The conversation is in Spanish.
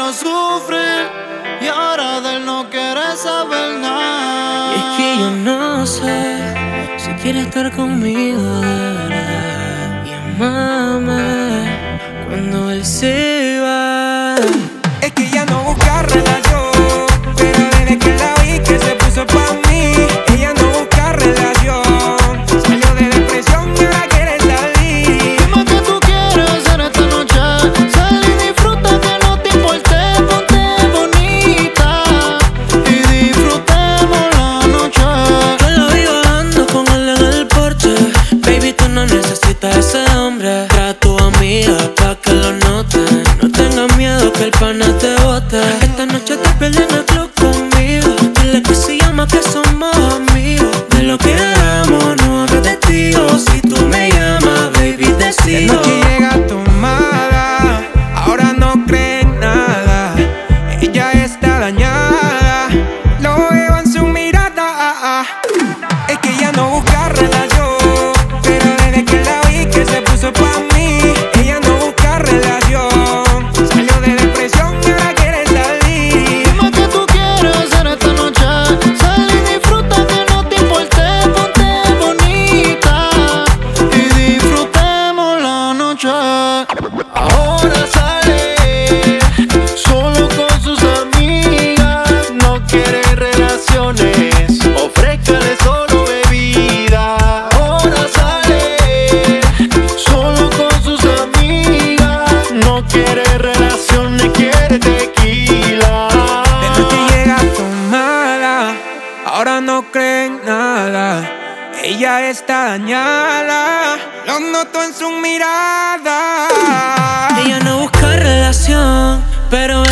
hizo sufrir y ahora de él no quiere saber nada. Y es que yo no sé si quiere estar conmigo de verdad. Llámame cuando él se va. Es que ya no busca relación, pero desde que la vi que se puso pa' mí. Ella no busca relación, salió de depresión y ahora quiere salir. Dime qué tú quieres hacer esta noche. Sal y disfruta, que no te importe. Ponte bonita y disfrutemos la noche. Yo la vi bajando con él en el porche. Baby, tú no necesitas ese hombre. Trae a tu amiga pa' que lo note. No tengas miedo que el pana te bote. Esta noche te peleé en el club conmigo. Dile que se llama, que somos amigos. De lo que hagamos no habrá testigos. Si tú me llamas, baby, te La sigo. noche llega tomada, ahora no cree en nada. Ella está dañada, lo veo en su mirada. Es que ella no busca relación, pero desde que la vi que se puso pa' mí. Ella no busca relación, salió de depresión y ahora quiere salir. Dime qué tú quieres hacer esta noche. Sal y disfruta, que no te importe. Ponte bonita y disfrutemos la noche. Ahora sale solo con sus amigas. No quiere relaciones, ofrézcale solo bebida. Ahora sale solo con sus amigas. No quiere relaciones, quiere tequila. De noche llega tomada, ahora no cree en nada. Ella está dañada, lo noto en su mirada. Ella no busca relación, pero